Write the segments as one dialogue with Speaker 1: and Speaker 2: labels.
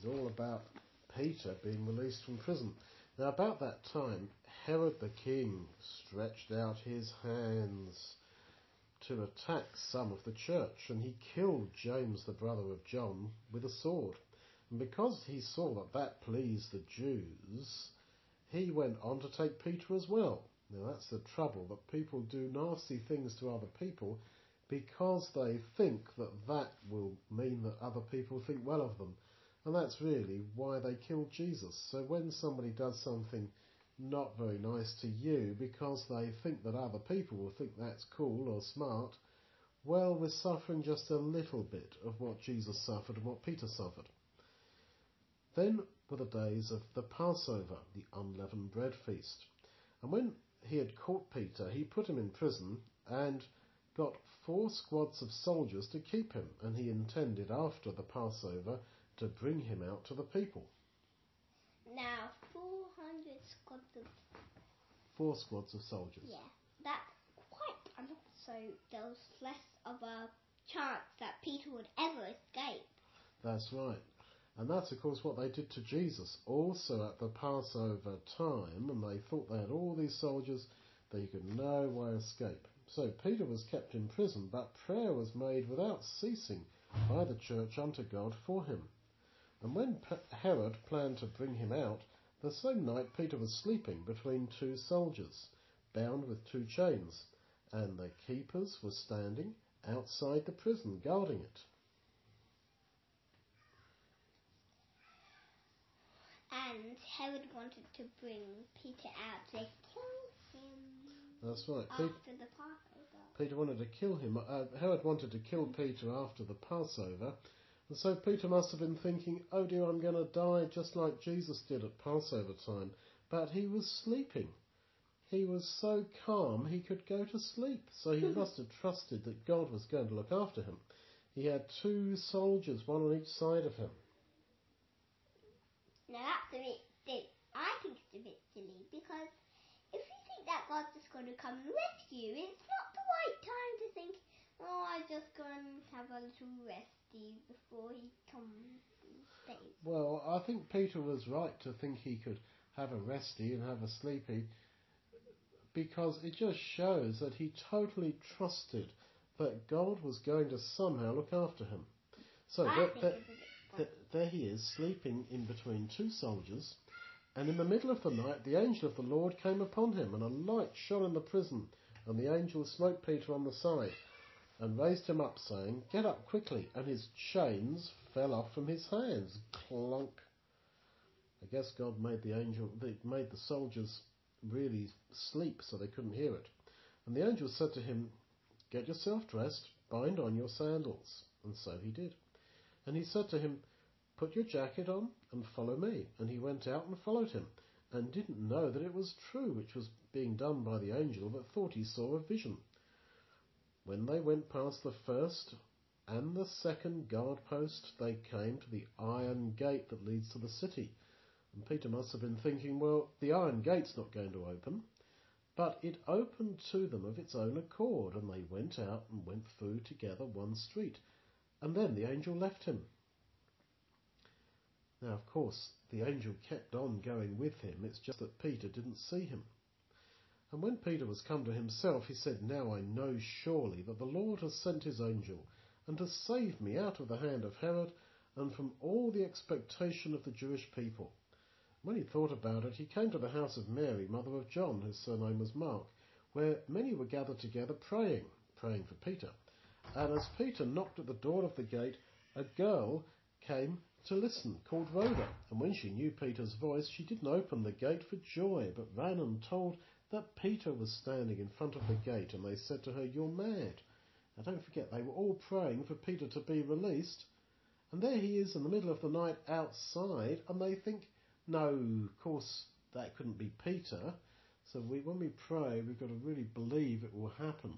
Speaker 1: is all about Peter being released from prison. Now, about that time, Herod the king stretched out his hands to attack some of the church, and he killed James, the brother of John, with a sword. And because he saw that that pleased the Jews, he went on to take Peter as well. Now, that's the trouble, that people do nasty things to other people because they think that that will mean that other people think well of them. And that's really why they killed Jesus. So when somebody does something not very nice to you because they think that other people will think that's cool or smart, well, we're suffering just a little bit of what Jesus suffered and what Peter suffered. Then were the days of the Passover, the unleavened bread feast. And when he had caught Peter, he put him in prison and got 4 squads of soldiers to keep him. And he intended after the Passover to bring him out to the people.
Speaker 2: Now, 400 squads of...
Speaker 1: 4 squads of soldiers.
Speaker 2: Yeah, that's quite a lot. So there was less of a chance that Peter would ever escape.
Speaker 1: That's right. And that's, of course, what they did to Jesus also at the Passover time, and they thought they had all these soldiers that he could no way escape. So Peter was kept in prison, but prayer was made without ceasing by the church unto God for him. And when Herod planned to bring him out, the same night Peter was sleeping between 2 soldiers, bound with 2 chains, and the keepers were standing outside the prison, guarding it.
Speaker 2: And Herod wanted to bring Peter out to kill him.
Speaker 1: That's right.
Speaker 2: After the Passover.
Speaker 1: Peter wanted to kill him. Herod wanted to kill Peter after the Passover. And so Peter must have been thinking, oh dear, I'm going to die just like Jesus did at Passover time. But he was sleeping. He was so calm he could go to sleep. So he must have trusted that God was going to look after him. He had 2 soldiers, one on each side of him.
Speaker 2: Now that's a bit silly. I think it's a bit silly because if you think that God's just going to come and rescue you, it's not the right time to think, oh, I'm just going to have a little resty before he comes and saves.
Speaker 1: Well, I think Peter was right to think he could have a resty and have a sleepy, because it just shows that he totally trusted that God was going to somehow look after him. So there he is, sleeping in between 2 soldiers, and in the middle of the night the angel of the Lord came upon him, and a light shone in the prison, and the angel smote Peter on the side, and raised him up, saying, Get up quickly, and his chains fell off from his hands. Clunk. I guess God made the soldiers really sleep so they couldn't hear it. And the angel said to him, Get yourself dressed, bind on your sandals. And so he did. And he said to him, Put your jacket on and follow me. And he went out and followed him, and didn't know that it was true, which was being done by the angel, but thought he saw a vision. When they went past the first and the second guard post, they came to the iron gate that leads to the city. And Peter must have been thinking, well, the iron gate's not going to open. But it opened to them of its own accord, and they went out and went through together one street. And then the angel left him. Now, of course, the angel kept on going with him. It's just that Peter didn't see him. And when Peter was come to himself, he said, Now I know surely that the Lord has sent his angel, and has saved me out of the hand of Herod, and from all the expectation of the Jewish people. When he thought about it, he came to the house of Mary, mother of John, whose surname was Mark, where many were gathered together praying for Peter. And as Peter knocked at the door of the gate, a girl came to listen, called Rhoda. And when she knew Peter's voice, she didn't open the gate for joy, but ran and told that Peter was standing in front of the gate. And they said to her, You're mad. Now don't forget, they were all praying for Peter to be released. And there he is in the middle of the night outside, and they think, no, of course, that couldn't be Peter. So when we pray, we've got to really believe it will happen.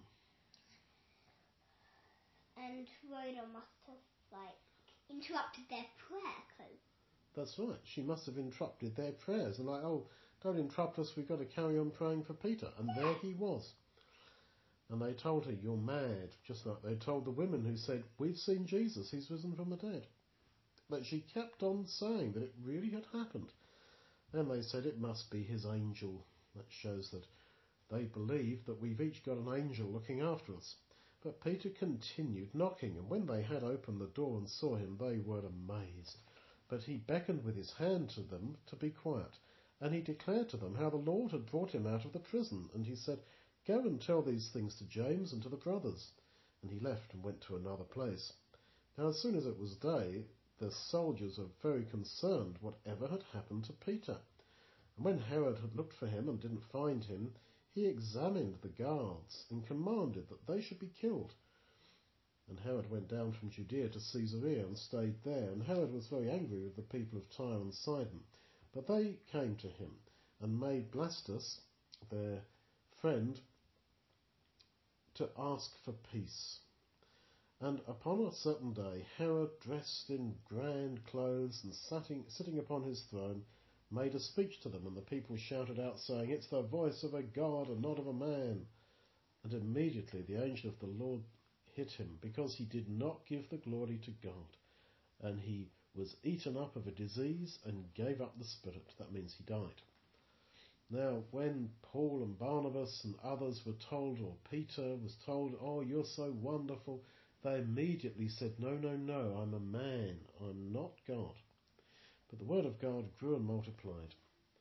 Speaker 2: And Rhoda must have, interrupted their prayer.
Speaker 1: That's right. She must have interrupted their prayers. And don't interrupt us, we've got to carry on praying for Peter. And there he was. And they told her, You're mad. Just like they told the women who said, We've seen Jesus, he's risen from the dead. But she kept on saying that it really had happened. And they said it must be his angel. That shows that they believe that we've each got an angel looking after us. But Peter continued knocking, and when they had opened the door and saw him, they were amazed. But he beckoned with his hand to them to be quiet, and he declared to them how the Lord had brought him out of the prison. And he said, "Go and tell these things to James and to the brothers." And he left and went to another place. Now as soon as it was day, the soldiers were very concerned whatever had happened to Peter. And when Herod had looked for him and didn't find him, he examined the guards and commanded that they should be killed. And Herod went down from Judea to Caesarea and stayed there. And Herod was very angry with the people of Tyre and Sidon. But they came to him and made Blastus, their friend, to ask for peace. And upon a certain day, Herod, dressed in grand clothes and sitting upon his throne, made a speech to them, and the people shouted out, saying, "It's the voice of a god and not of a man." And immediately the angel of the Lord hit him, because he did not give the glory to God. And he was eaten up of a disease and gave up the spirit. That means he died. Now, when Paul and Barnabas and others were told, or Peter was told, "Oh, you're so wonderful," they immediately said, No, I'm a man, I'm not God." But the word of God grew and multiplied.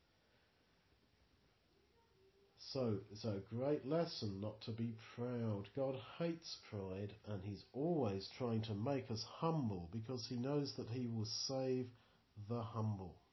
Speaker 1: So it's a great lesson not to be proud. God hates pride, and he's always trying to make us humble, because he knows that he will save the humble.